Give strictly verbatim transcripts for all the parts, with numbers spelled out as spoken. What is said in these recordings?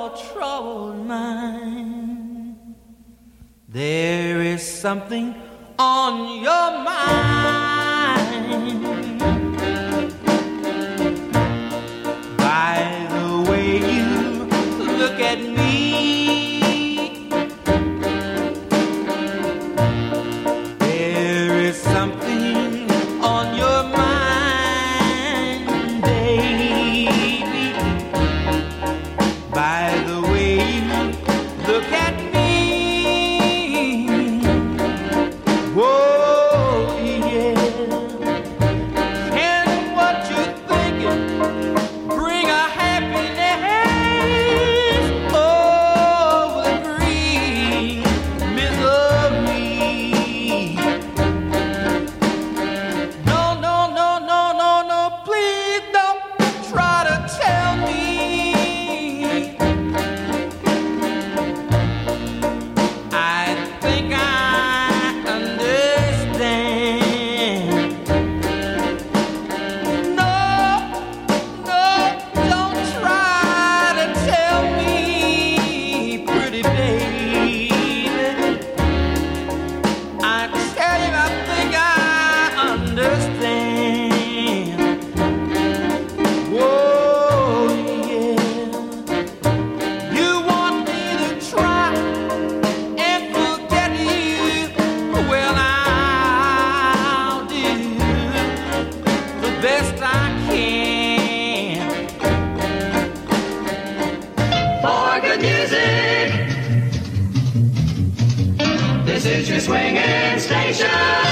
your troubled mind. There is something on your mind. By the way you look at me, there is something on your mind, baby. By the way you look at me. Whoa, yeah. And what you thinking? Bring a happiness over the green misery. No, no, no, no, no, no. Please don't try to tell me. I think I understand. No, no, don't try to tell me, pretty baby. I tell you, I think I understand. Whoa, yeah. You want me to try and forget you? Well, I'll do the best I can. For good music, this is your swinging station.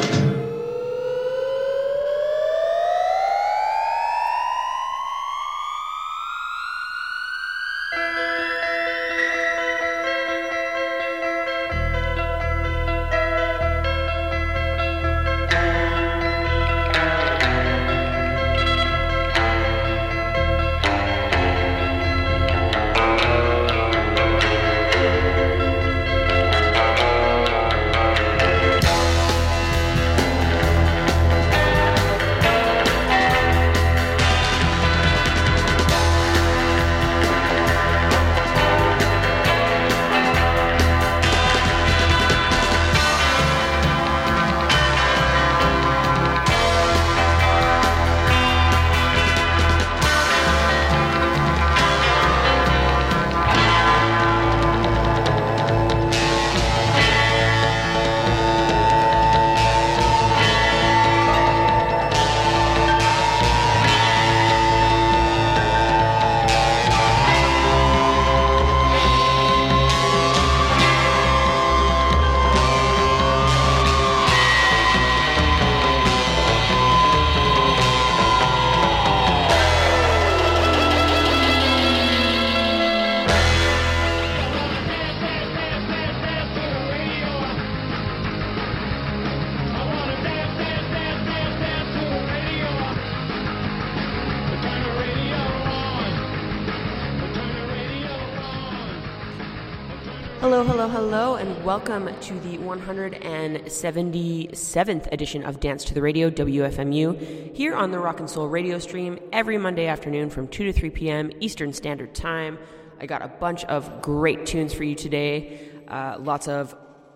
Hello, hello, hello, and welcome to the one hundred seventy-seventh edition of Dance to the Radio, W F M U, here on the Rock and Soul radio stream every Monday afternoon from two to three p.m. Eastern Standard Time. I got a bunch of great tunes for you today, uh, lots of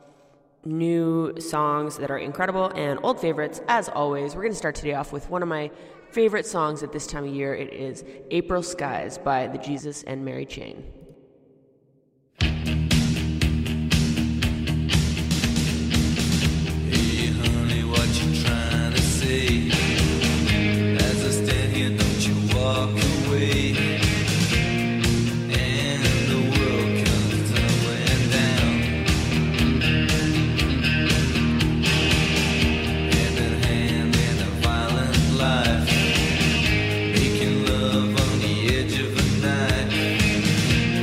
new songs that are incredible and old favorites, as always. We're going to start today off with one of my favorite songs at this time of year. It is April Skies by the Jesus and Mary Chain. As I stand here, don't you walk away, and the world comes tumbling down. Hand in hand in a violent life, making love on the edge of a night.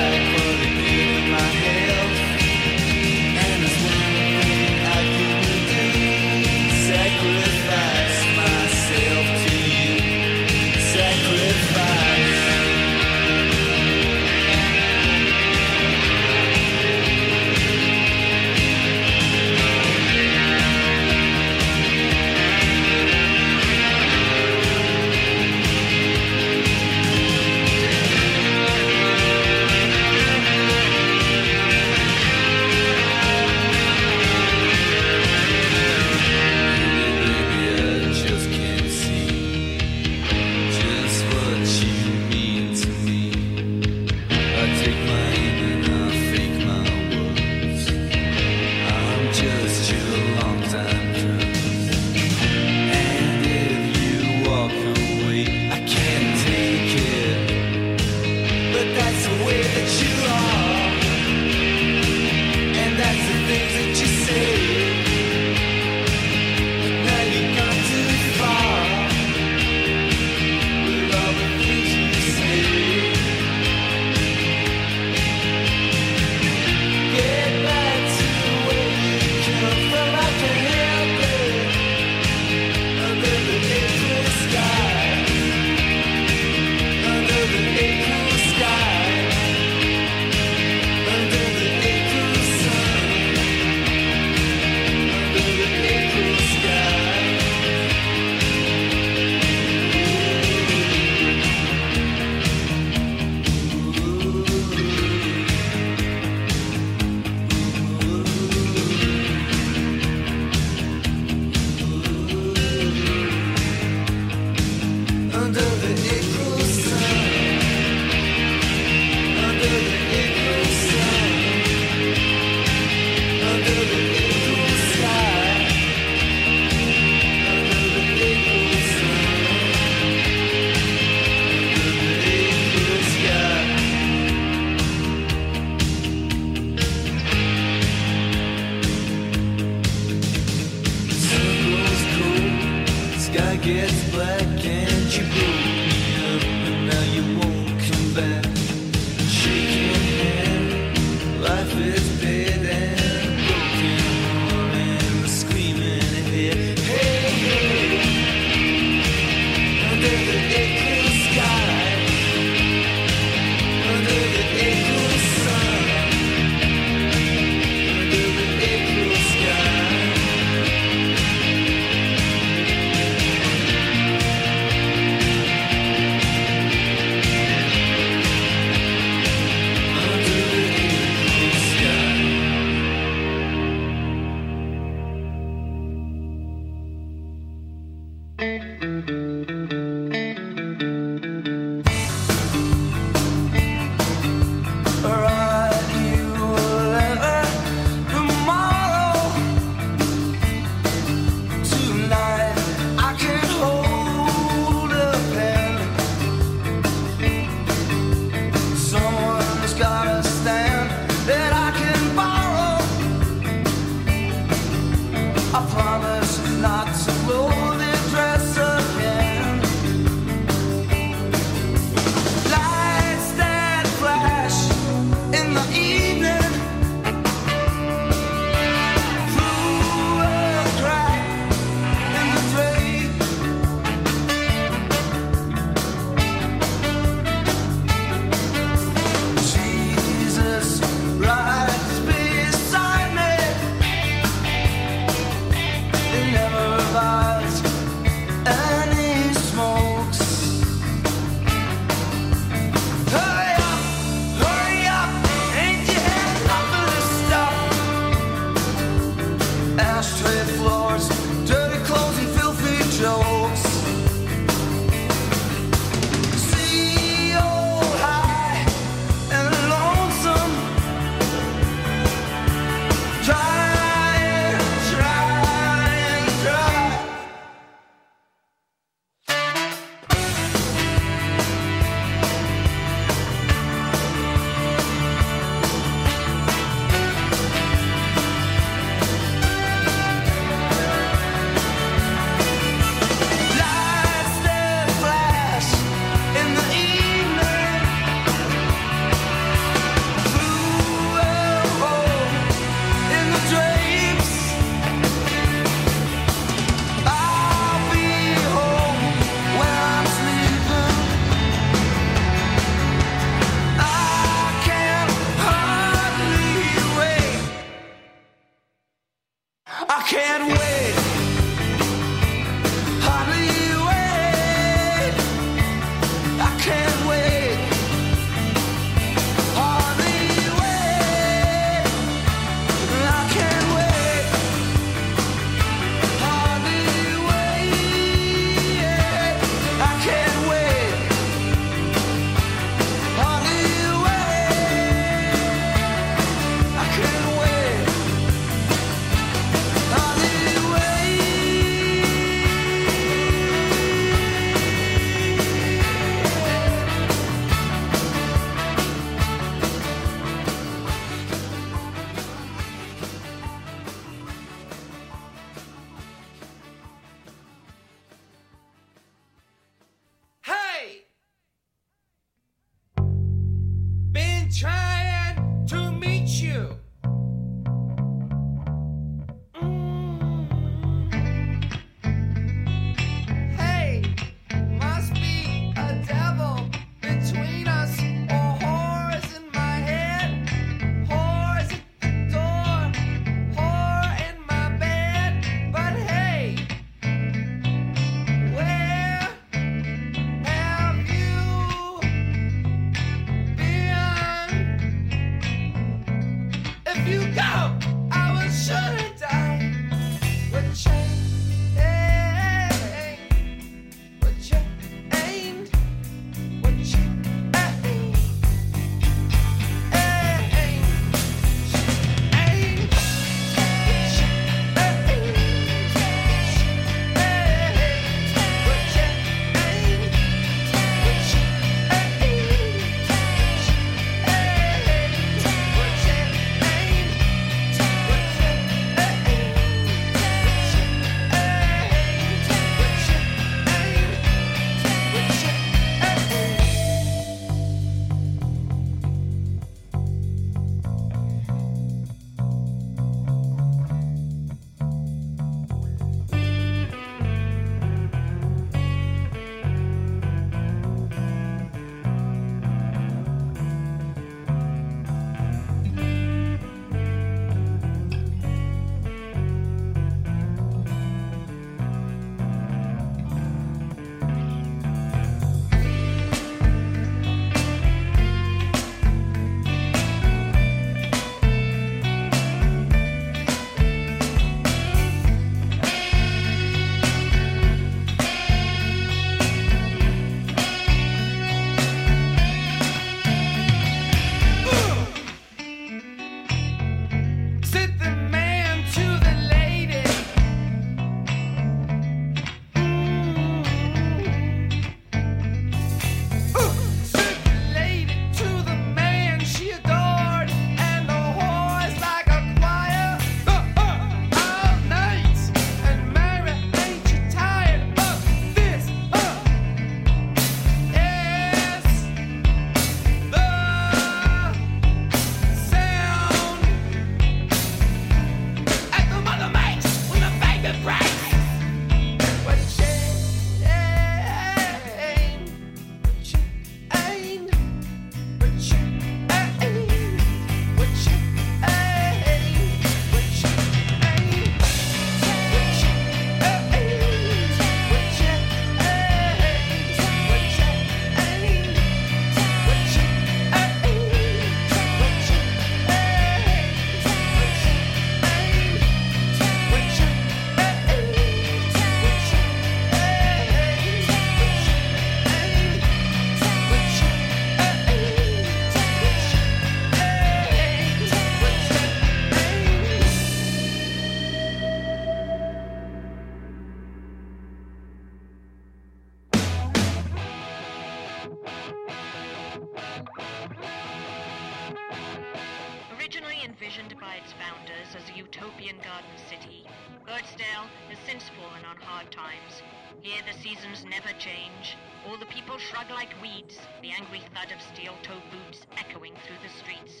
envisioned by its founders as a utopian garden city, Birdsdale has since fallen on hard times. Here the seasons never change. All the people shrug like weeds, the angry thud of steel-toed boots echoing through the streets.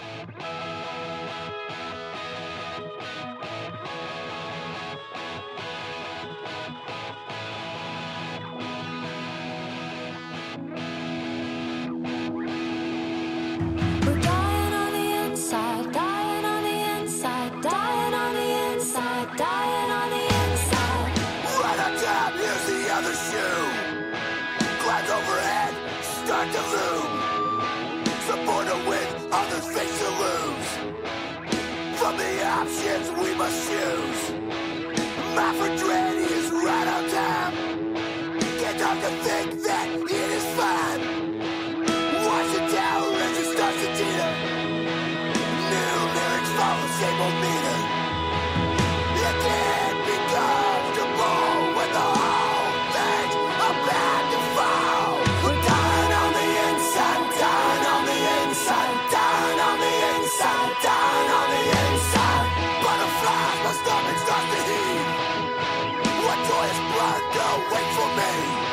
We're dying on the inside, dying on the inside, dying on the inside, dying on the inside. Right on top, here's the other shoe. Clouds overhead, start to loom. Supported with other things to lose. From the options we must choose. My dread is right on time. Can't talk to think that it is fine. Watch it down, and it starts to teeter. New lyrics follow, same old meter. It can't be comfortable when the whole thing's about to fall. We're dying on the inside, dying on the inside, dying on the inside, dying on the inside. Butterflies, my stomach starts to heave. What joyous blood, go wait for me.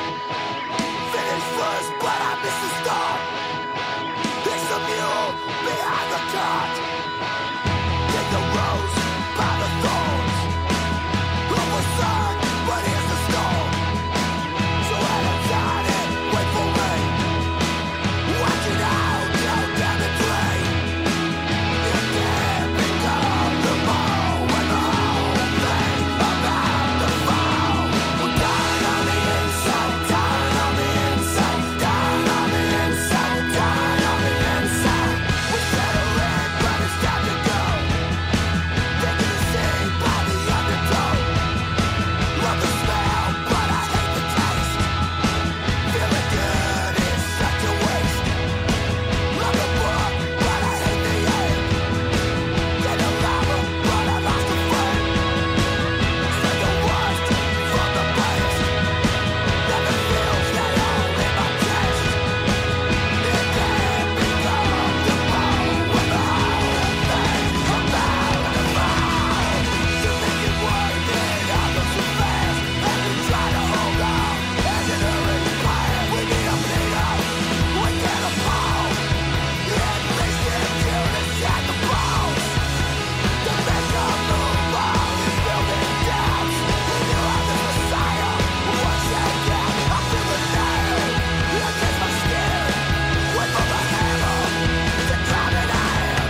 Finish first, but I missed the start. It's the mule behind the cart. Take the rose by the thorns. Hope was sun, but here's the storm. So let it shine and wait for rain. Watch it out, go down the drain. It can't be comfortable when the whole thing's about to fall. We're dying on the inside, dying on the inside, dying on the inside, dying on the inside. We settle in, but it's time to go. Taking the scene by the undertow. Love the smell, but I hate the taste. Feeling good is such a waste. Love the book, but I hate the aim. Get a lover, but I lost a friend. Spent the worst from the place. Never feels that all in my chest. It can't be comfortable when the whole thing's about to fall. To make it worth it, all goes too fast. And we try to hold on, as it already planned. We need a bleeder, we can't afford. It makes it till the shot the balls. To make a move on is building doubts. We knew I was Messiah, one second, I feel the nail. Against my skin, wait for the hammer to drive it iron.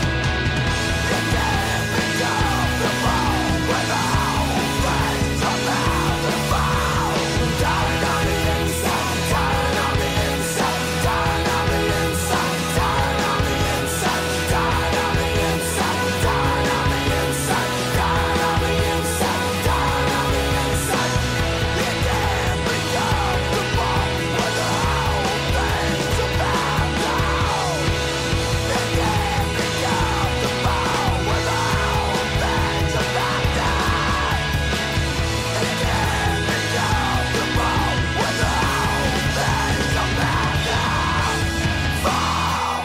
It can't be comfortable when the whole thing's about to fall. Dying on the inside, dying on the inside, dying on the inside, dying on the inside, dying on the inside, dying on the inside, dying on the inside, dying on the inside. It can't be comfortable when the whole thing's about to fall. It can't be comfortable when the whole thing's about to fall. It can't be comfortable when the whole thing's about to fall.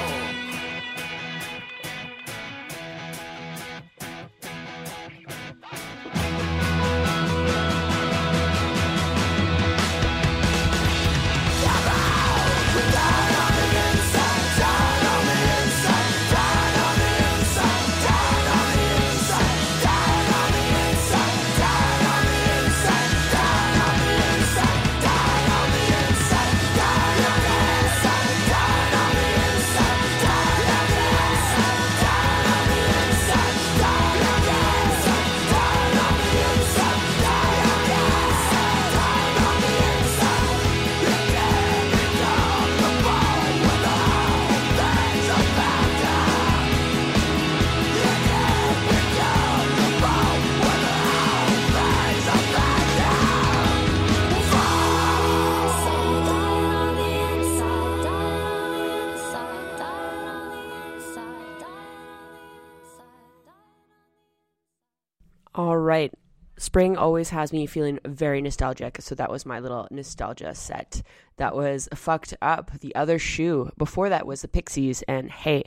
All right. Spring always has me feeling very nostalgic, so that was my little nostalgia set. That was Fucked Up, The Other Shoe. Before that was the Pixies, and Hey.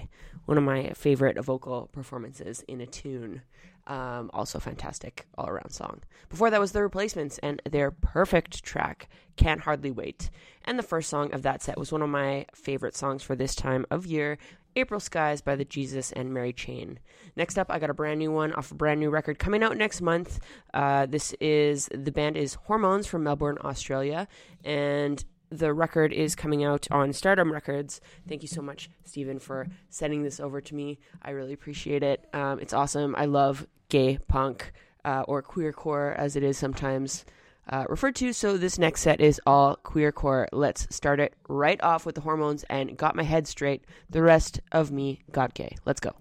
one of my favorite vocal performances in a tune. Um, also fantastic all-around song. Before that was The Replacements and their perfect track, Can't Hardly Wait. And the first song of that set was one of my favorite songs for this time of year, April Skies by the Jesus and Mary Chain. Next up, I got a brand new one off a brand new record coming out next month. Uh, this is, the band is Hormones from Melbourne, Australia, and the record is coming out on Stardom Records. Thank you so much, Stephen, for sending this over to me. I really appreciate it. Um, it's awesome. I love gay punk, uh, or queercore as it is sometimes Uh, referred to, so this next set is all queercore. Let's start it right off with the Hormones and Got My Head Straight. The rest of me got gay. Let's go.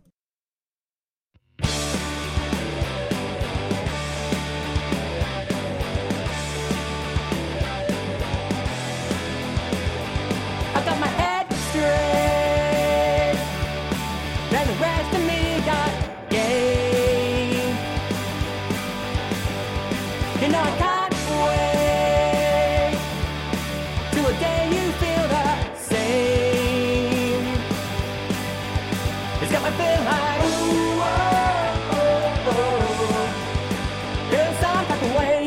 I got my head straight, and the rest of me got gay. You know I can't wait till the day you feel the same. It's got me feeling like ooh, oh, oh, oh. Feel some type of way.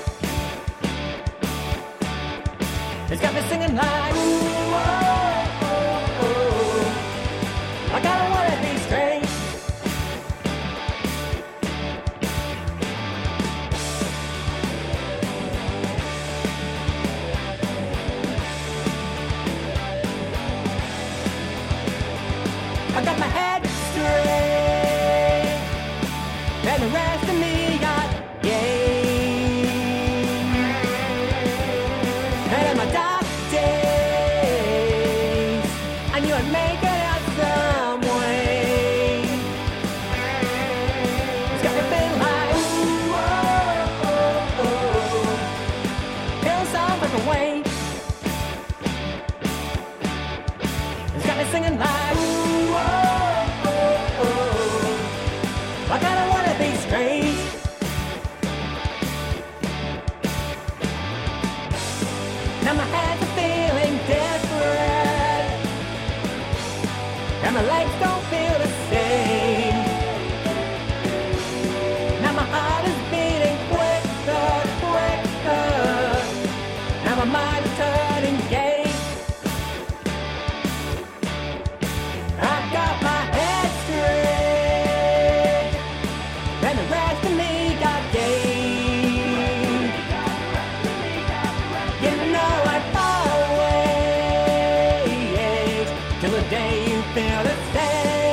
It's got me singing like ooh, oh, oh, oh. I gotta wanna be straight. I got my head straight, and the rest of me got gay. And in my dark days, I knew I'd make it out some way. It's got me feeling like ooh, oh, oh, oh. Feel some different way. It's got me singing like ooh, I kinda wanna be straight. Now my hands are feeling different, and my legs don't feel the same. Now my heart is beating quicker, quicker. Now my mind is turning gay. I've got my head straight, and the rest of me got gay. You know I'd always till the day you feel the same.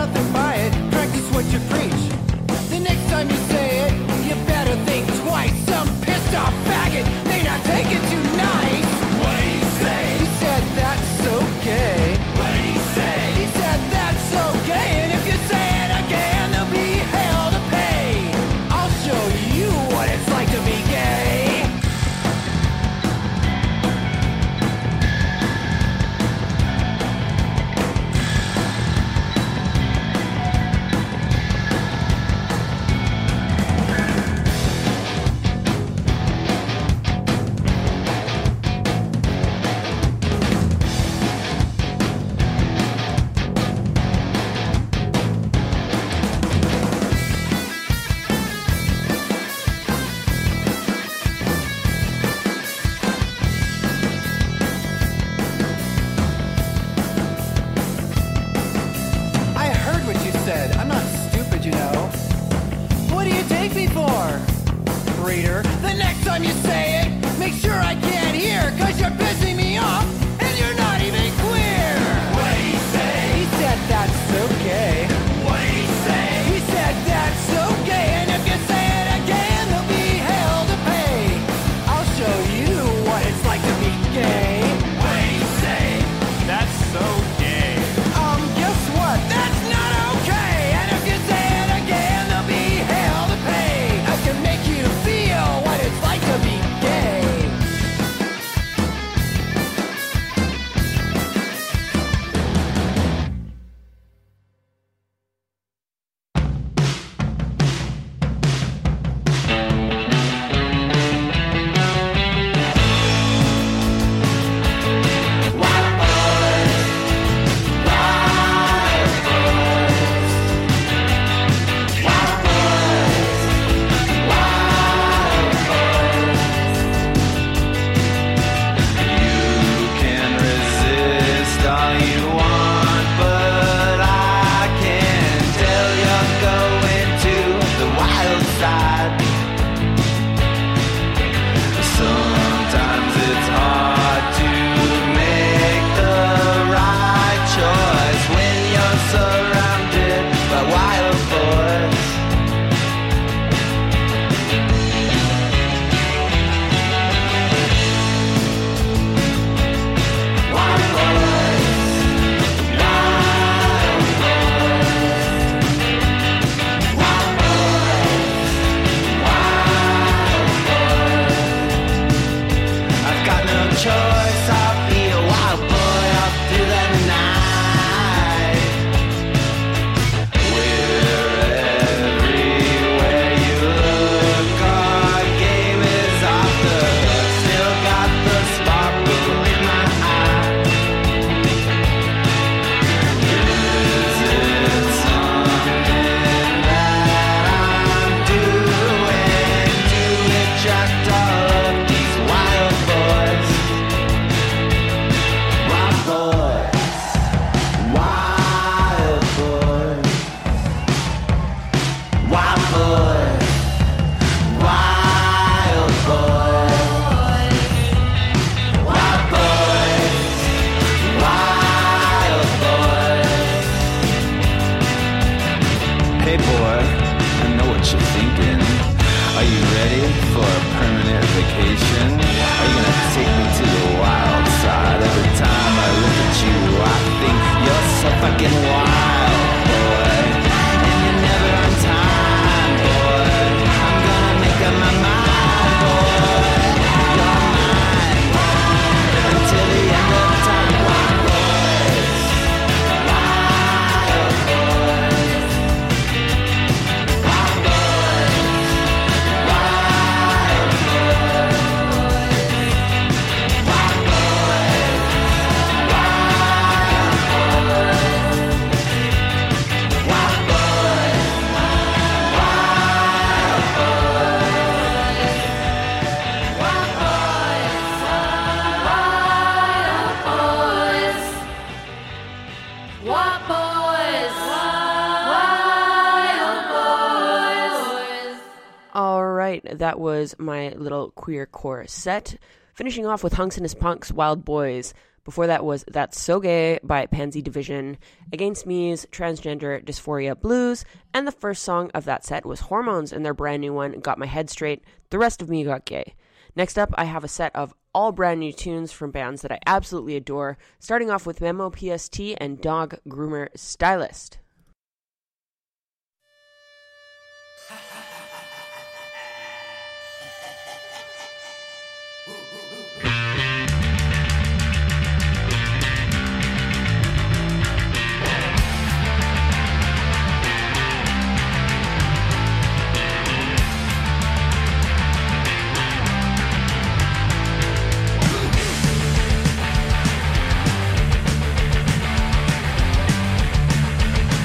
nothing by it. Practice what you preach. The next time you say it, you better think twice. Some pissed off faggot may not take it too nice. What do you say? He said that's okay. What did he say? He said that's okay. And if you say it again, there'll be hell to pay. I'll show you what it's like to be gay. I heard what you said. I'm not stupid, you know. What do you take me for? Reader, the next time you say it, make sure I can't hear, cause you're pissing me off, and you're not even queer. What did he say? He said that's okay. What did he say? He said that's okay, and if you say it again, there'll be hell to pay. I'll show you what it's like to be gay. What did he say? That's so gay. Um, guess what? That's not okay, and if you say it again, there'll be hell to pay. I can make you feel what it's like to be gay. You can resist all you want, but I can tell you're going to the wild side. Sometimes it's hard to make the right choice when you're surrounded by wild boys. I've got no choice, I'll be a wild boy up through the night. We're everywhere you look, our game is off the hook. Still got the sparkle in my eye. Is it something that I'm doing to attract all of these wild boys? Wild boys, wild boys, wild boys, wild boys, wild boys, wild boys. Hey boy, I know what you're thinking. Are you ready for a permanent vacation? Are you gonna take me to the wild side? Every time I look at you, I think you're so fucking wild, boy. And you're never on time, boy. I'm gonna make up my mind, boy. You're mine until the end of time. Wild boys, wild boys, wild boys, wild That was my little queer core set finishing off with Hunks and His Punks, Wild Boys. Before that was That's So Gay by Pansy Division, Against Me's Transgender Dysphoria Blues, and the first song of that set was Hormones and their brand new one, Got My Head Straight, The Rest of Me Got Gay. Next up, I have a set of all brand new tunes from bands that I absolutely adore, starting off with Memo P S T and Dog Groomer Stylist. We'll be right back.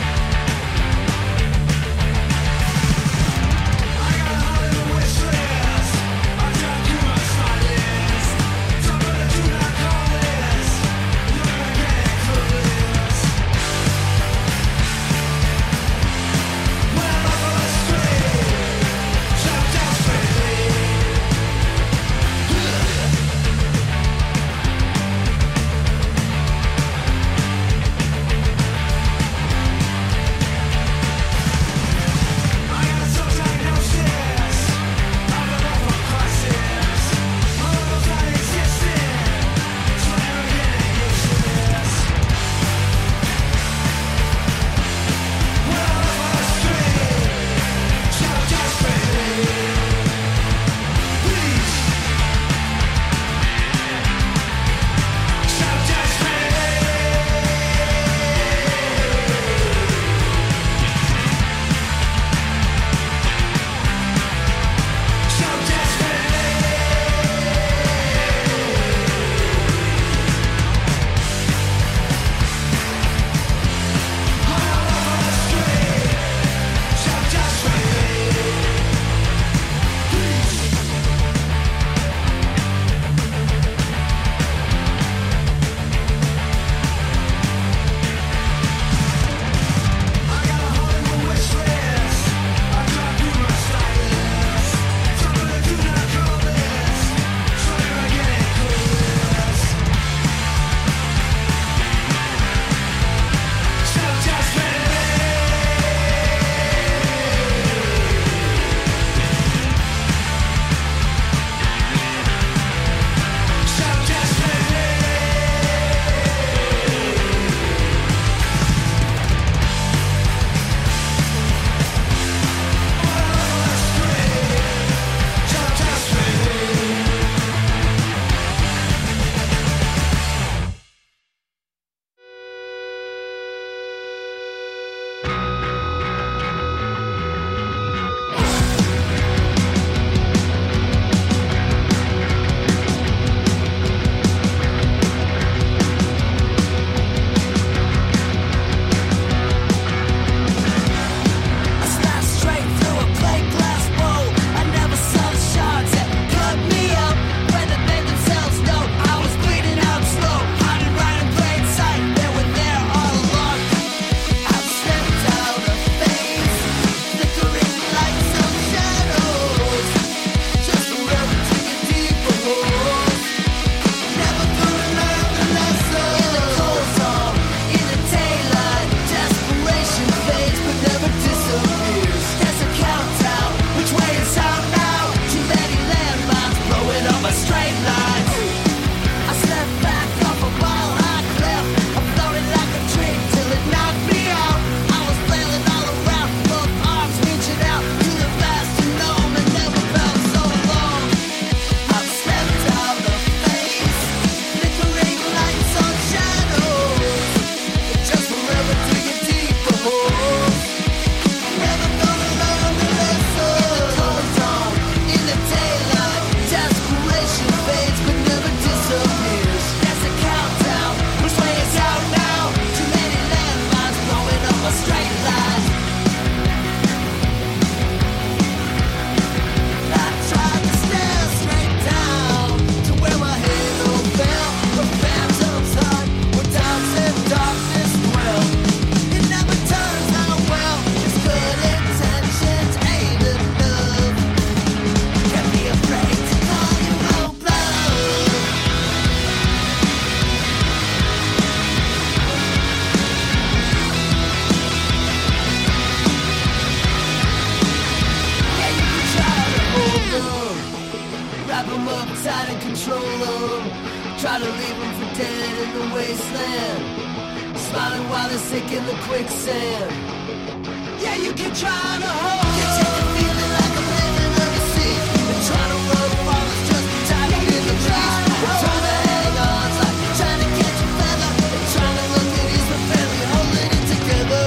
inside and control them. Try to leave them for dead in the wasteland, smiling while they're sick in the quicksand. Yeah, you can try to hold. You take the feeling like I'm living on the sea, and try to run while it's just tied in the trees. And try to hang on, it's like trying to catch a feather, and trying to look at ease but barely holding it together.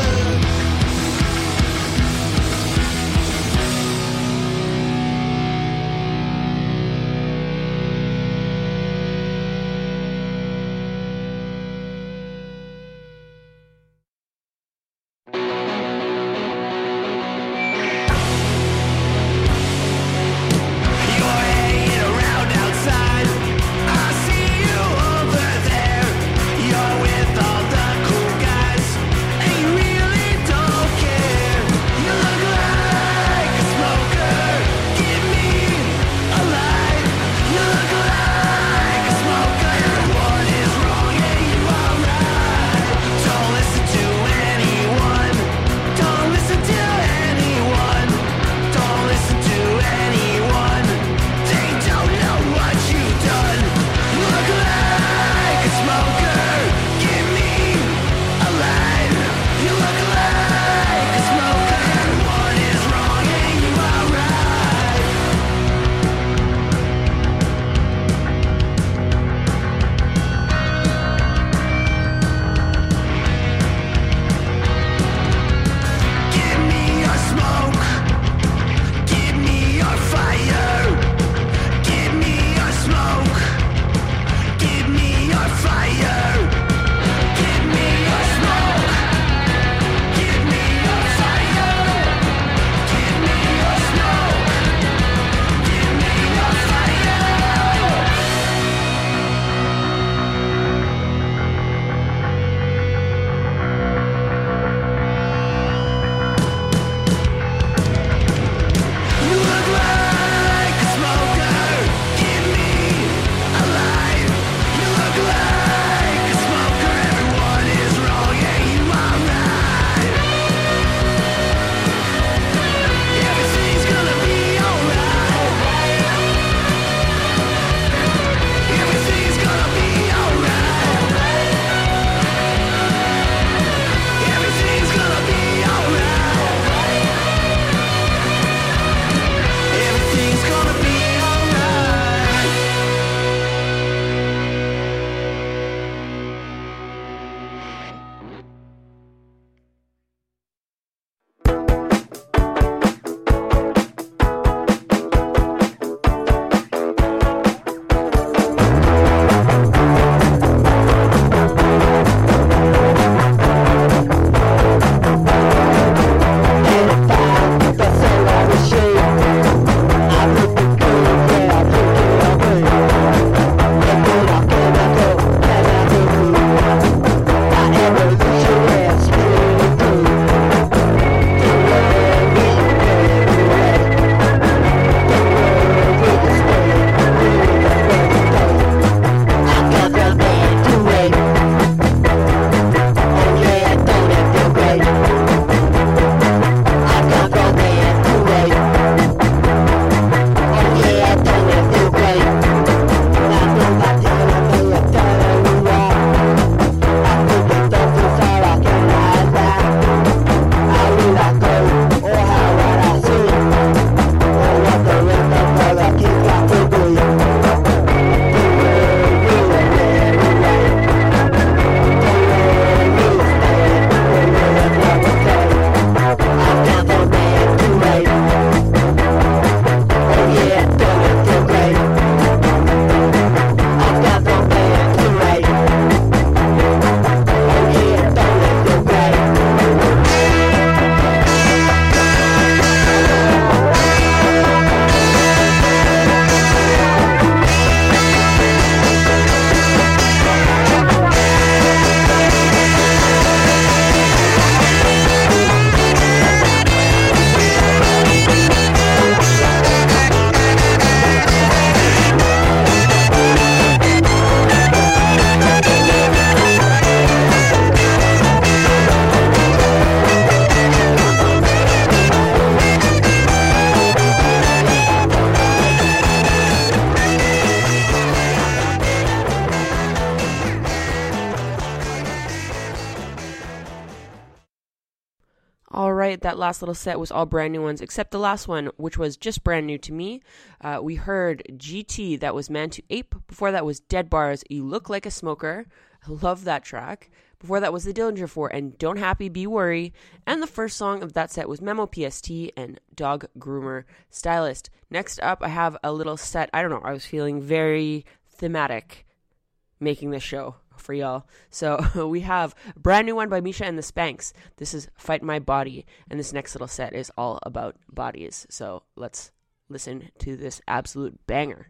that last little set was all brand new ones, except the last one, which was just brand new to me. Uh, we heard G T, that was Man to Ape. Before that was Dead Bars, You Look Like a Smoker. I love that track. Before that was the Dillinger four and Don't Happy, Be Worry. And the first song of that set was Memo P S T and Dog Groomer Stylist. Next up, I have a little set. I don't know, I was feeling very thematic making this show for y'all. So we have a brand new one by Misha and the Spanks. This is Fight My Body, and this next little set is all about bodies. So let's listen to this absolute banger.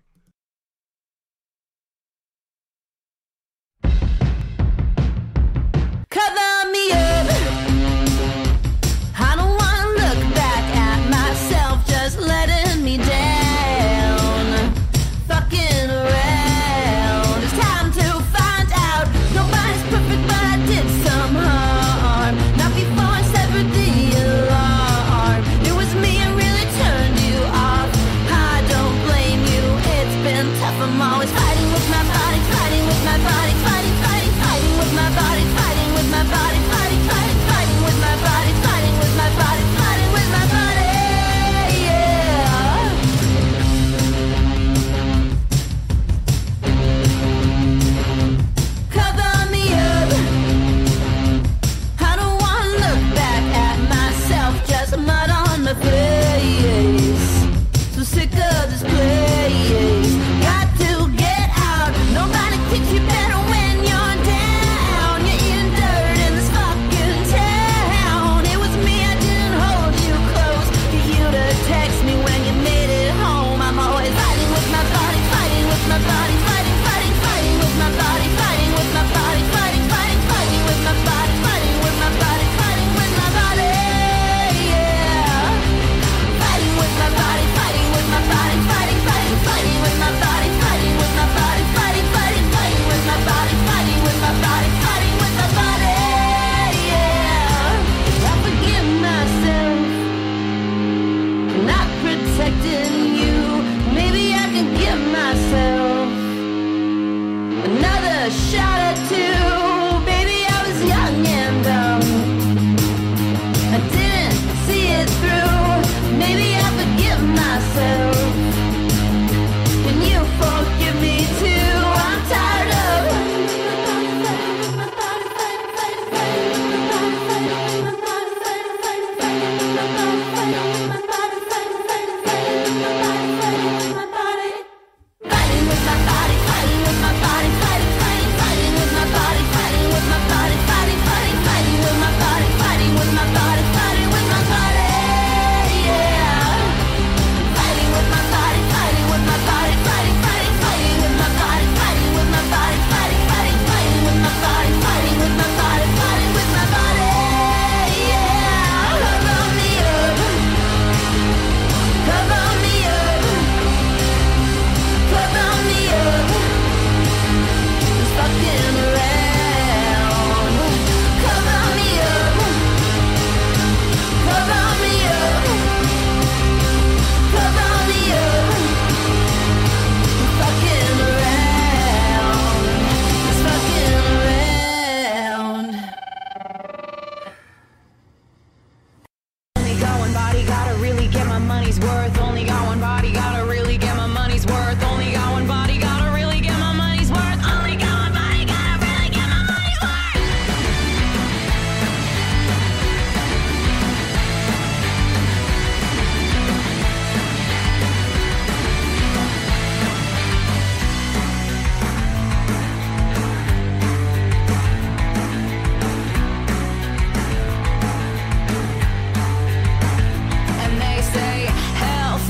Cover me up. I don't wanna look back at myself just letting me down. Fucking around. It's time to find out. Nobody's perfect, but I did some harm. Not before I severed the alarm. It was me, I really turned you off. I don't blame you. It's been tough. I'm always fighting with my body, fighting with my body, fighting, fighting, fighting with my body, fighting with my body, fighting, fighting, fighting with my body, fighting with my body, fighting with my body, yeah. Cover me up. I don't wanna look back at myself, just mud on my face. So sick of this place. Got to get out. Nobody treats you better when you're down. You're eating dirt in this fucking town. It was me, I didn't hold you close. For you to text me when you made it home. I'm always fighting with my body, fighting with my body, fighting, fighting, fighting with my body, fighting with my body, fighting, fighting, fighting with my body, fighting with my body, fighting with my body, yeah. Fighting with my body, fighting with my body, fighting, fighting, fighting with my body, fighting with my body, fighting, fighting, fighting with my body, fighting with my body, fighting with my body, yeah. I forgive myself for not protecting you. Maybe I can give myself another shot or two. Baby, I was young and dumb. I didn't see it through. Maybe I forgive myself. Can you forgive me too? I'm tired of fighting with my body, fighting with my body, fighting, fighting, fighting with my body, fighting with my body, fighting, fighting, fighting with my body, fighting with my body, fighting with my body, yeah. Fighting with my body, fighting with my body, fighting, fighting, fighting with my body, fighting with my body, fighting, fighting, fighting with my body, fighting with my body, fighting with my body, yeah. Cover me up, cover me up, cover me up. Just fucking around. Cover me up, cover me up, cover me up. Just fucking around, just fucking around. Only got one body, gotta really get my money's worth. Only got one body, gotta really get my money's worth. Only got one body, gotta really get my money's worth. Only got one body, gotta really get my money's worth. And they say health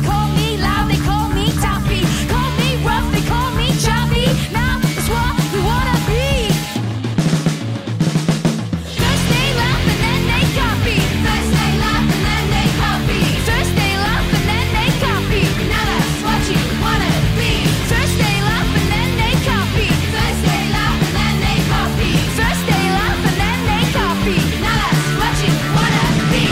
call me loud, they call me toppy. Call me rough, they call me choppy. Now it's what we wanna be. First they laugh and then they copy. First they laugh and then they copy. First they laugh and then they copy. Now that's what you wanna be. First they laugh and then they copy. First they laugh and then they copy. First they laugh and then they copy. Now that's what you wanna be.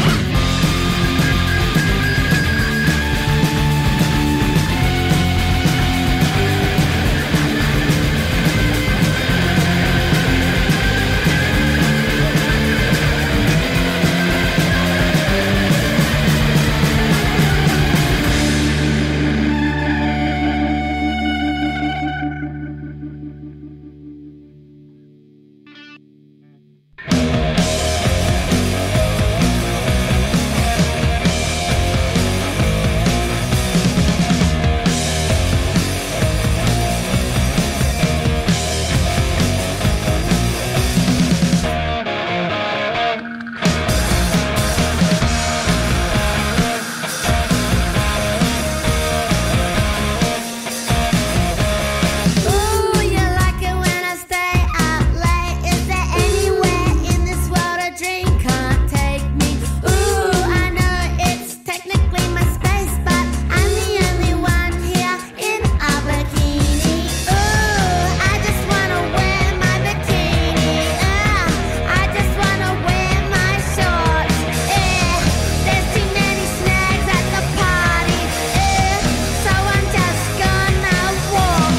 Ooh, you like it when I stay up late. Is there anywhere in this world a dream can't take me? Ooh, I know it's technically my space, but I'm the only one here in a bikini. Ooh, I just wanna wear my bikini. Uh, I just wanna wear my shorts. Eh, there's too many snags at the party. Eh, so I'm just gonna walk.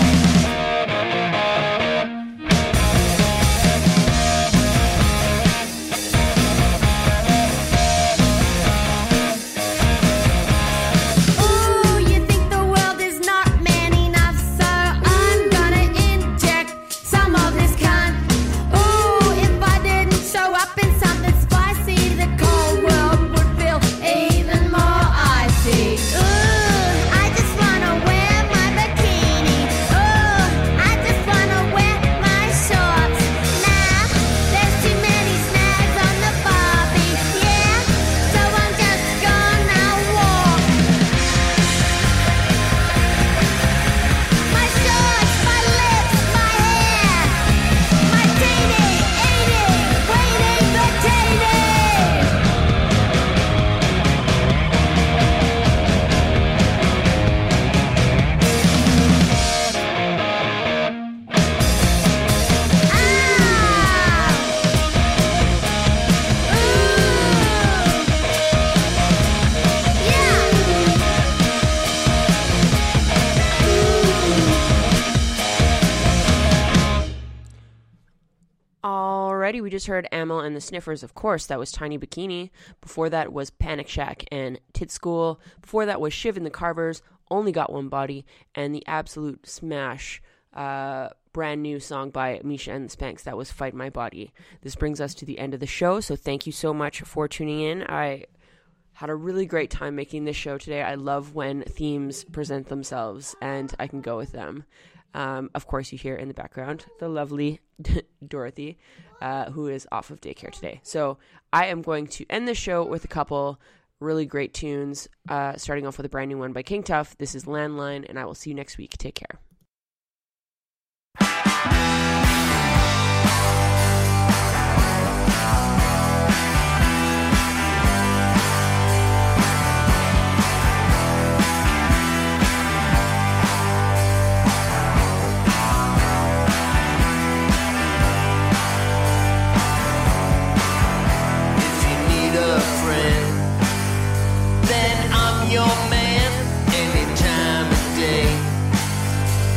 Ooh, you think the world is not man enough, so I'm gonna inject some of this cunt. Ooh, if I didn't show up in something spicy, the cold world would feel even more icy. Ooh, I just wanna wear my bikini. Ooh, I just wanna wear my shorts. Nah, there's too many snags on the Barbie. Yeah, so I'm just gonna walk. My shorts, my lips, my hair, my teeny, eeny, weeny, bikini. Alrighty, we just heard Amel and the Sniffers. Of course, that was Tiny Bikini. Before that was Panic Shack and Tit School. Before that was Shiv and the Carvers, Only Got One Body, and the absolute smash, uh, brand new song by Misha and the Spanks. That was Fight My Body. This brings us to the end of the show, so thank you so much for tuning in. I had a really great time making this show today. I love when themes present themselves and I can go with them. Um, of course, you hear in the background the lovely Dorothy, uh, who is off of daycare today. So I am going to end the show with a couple really great tunes, uh, starting off with a brand new one by King Tuff. This is Landline, and I will see you next week. Take care. If you need a friend, then I'm your man any time of day.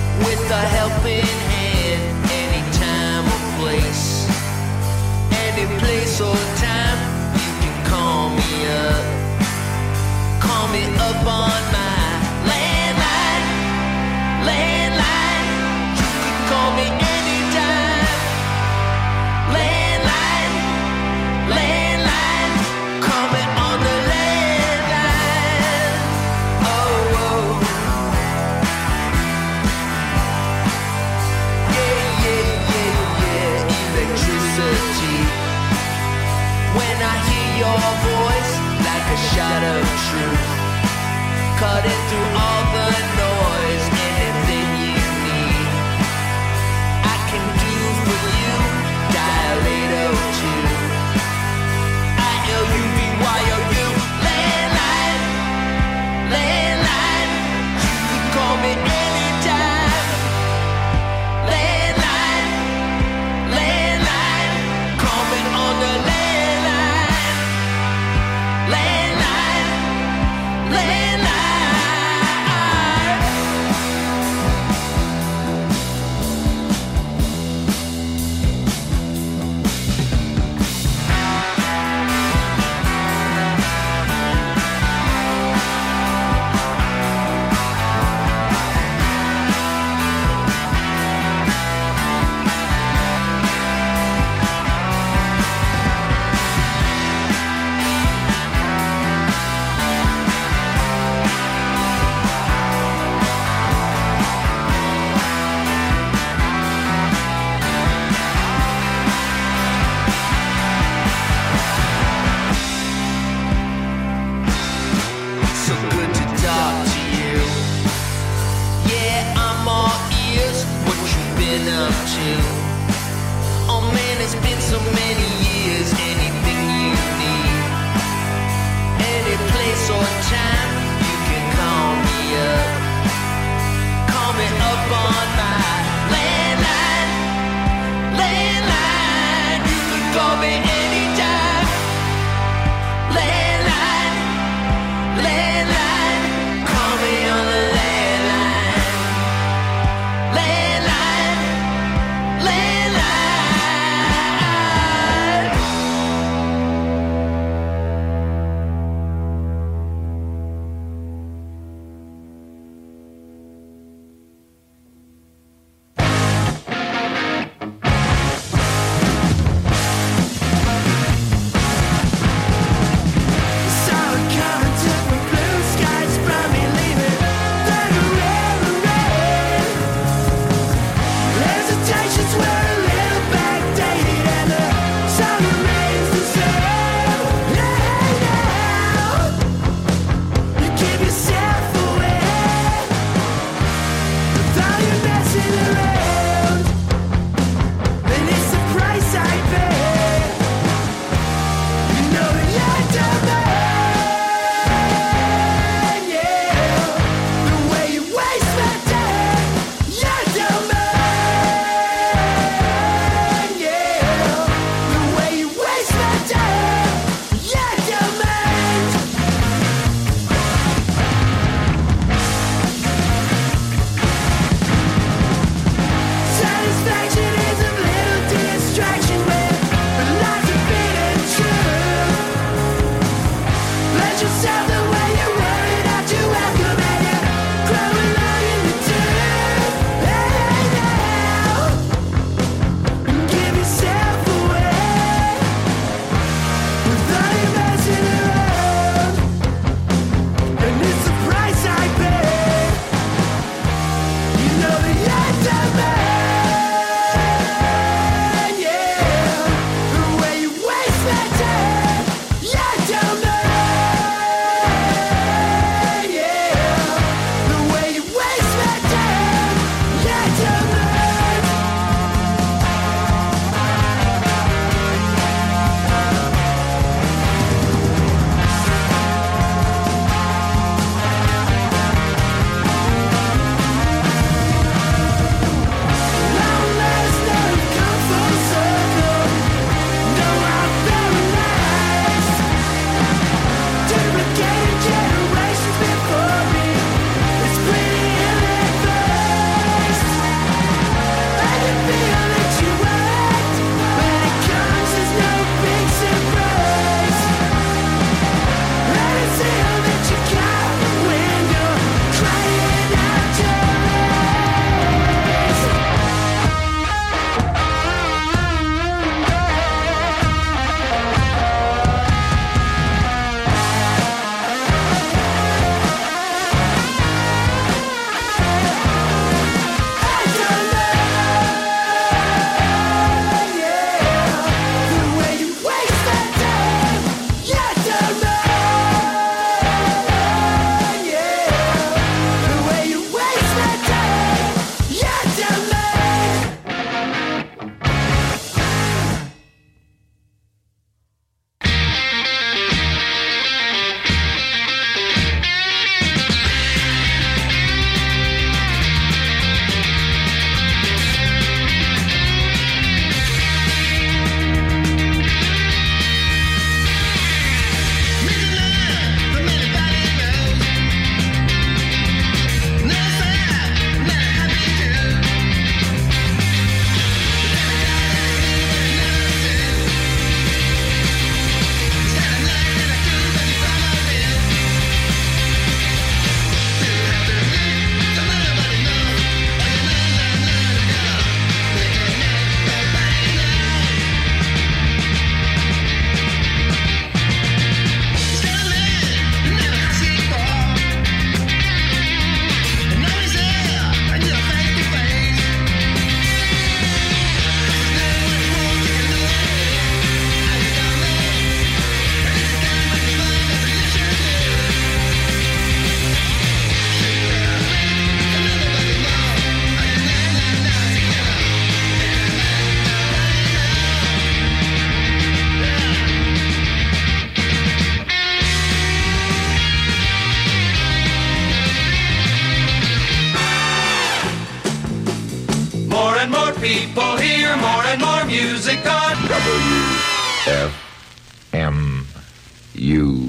people hear more and more music on W F M U.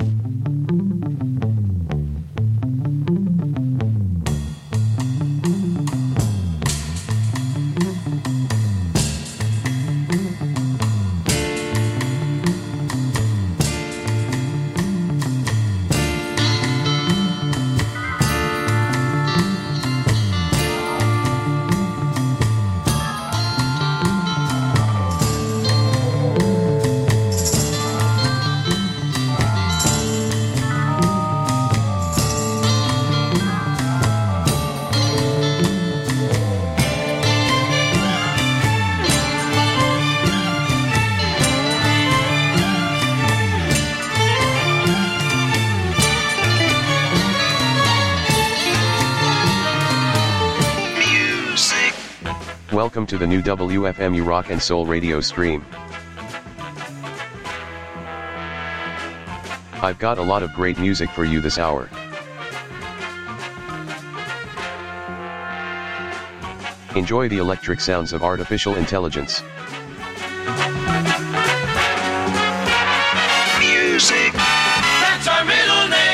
Welcome to the new W F M U Rock and Soul radio stream. I've got a lot of great music for you this hour. Enjoy the electric sounds of artificial intelligence. music. That's our middle name.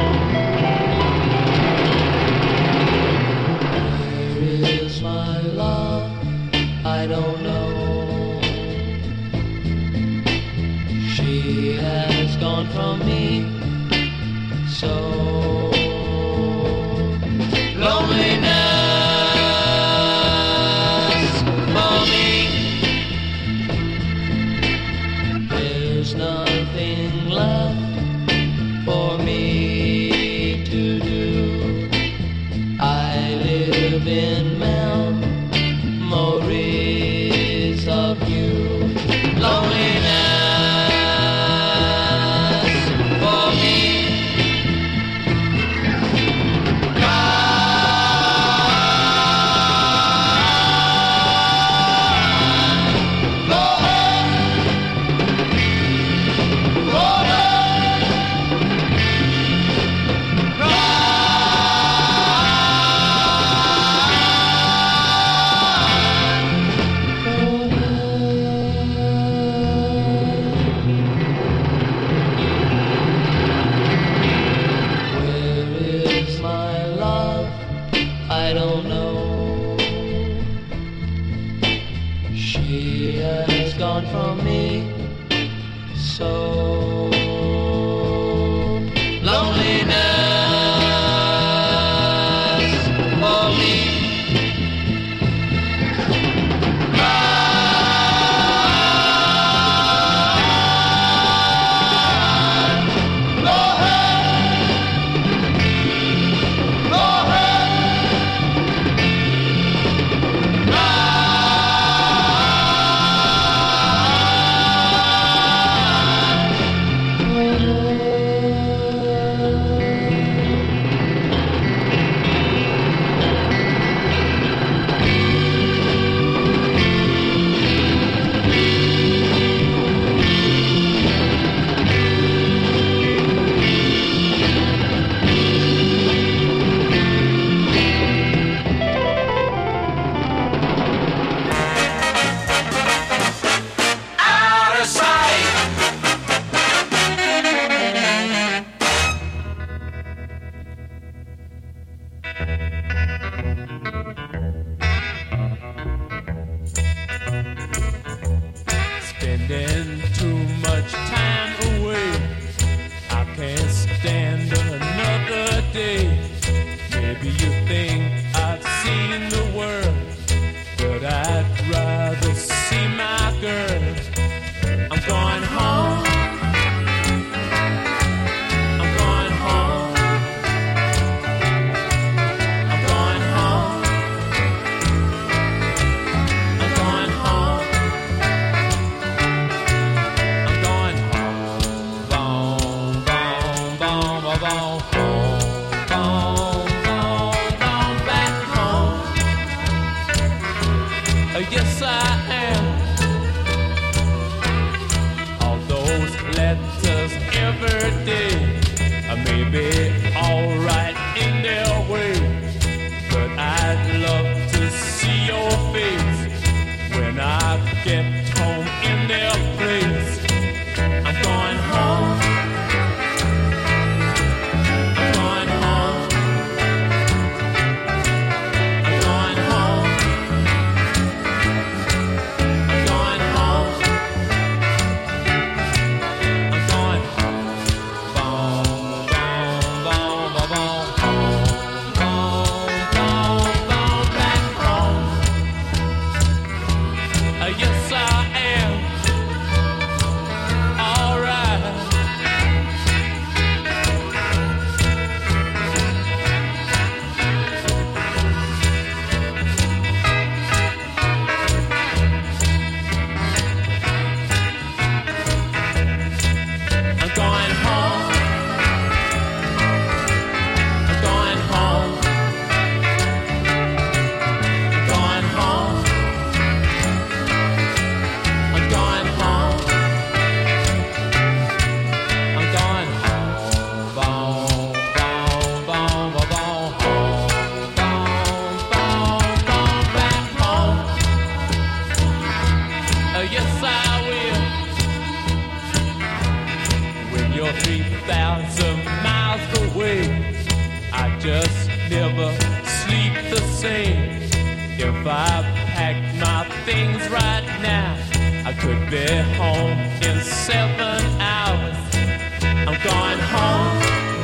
Is my life just never sleep the same. If I packed my things right now, I could be home in seven hours. I'm going home.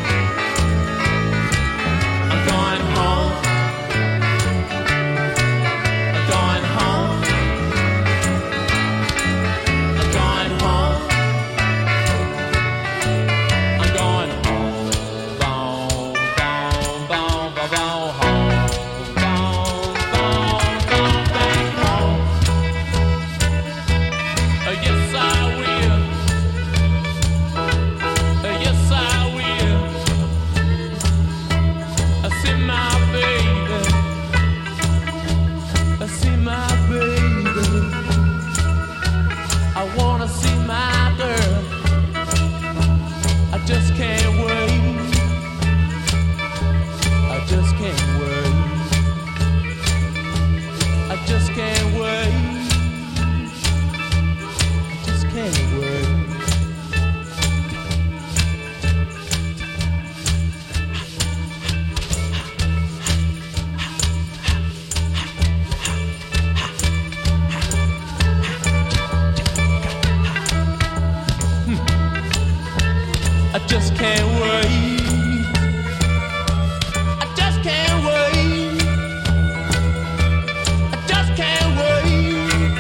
I'm going home. I'm going home. I'm going home. I'm going home. Boom, boom, boom, boom, boom, home. Boom, boom, boom, back home. Uh, yes, I will. Uh, yes, I will. I see my baby. I see my baby. I wanna see my girl. I just can't wait. I just can't wait. I just can't wait. I just can't wait. I just can't wait. I just can't wait. I just can't wait.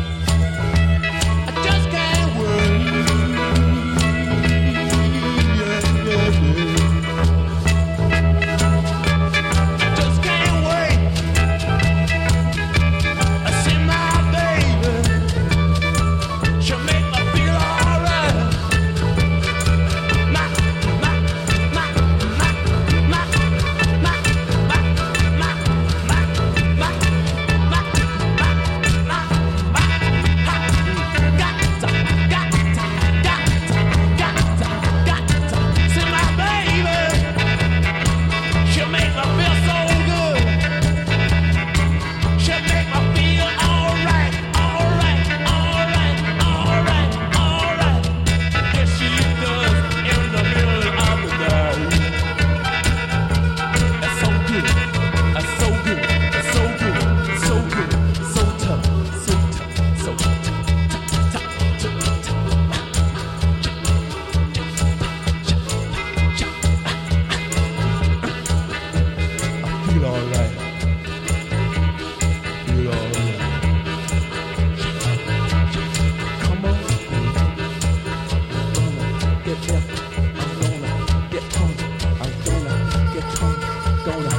I just can't wait. Yeah, yeah, yeah. I just can't wait. I see my baby. She'll make me feel alright. My, my, my, my, my, my, my, my, my, my, my, my, my, got to, got to, got to, got to, got to see my baby. She'll make me feel so good. She'll make me feel alright, alright, alright, alright, alright. Yes, she does in the middle of the night. That's so good. That's so good. That's so good. So good. So tough. So tough. So tough. Tough. Tough. I feel alright. Feel alright. Come on. Get there. I'm gonna get home. I'm gonna get home. Gonna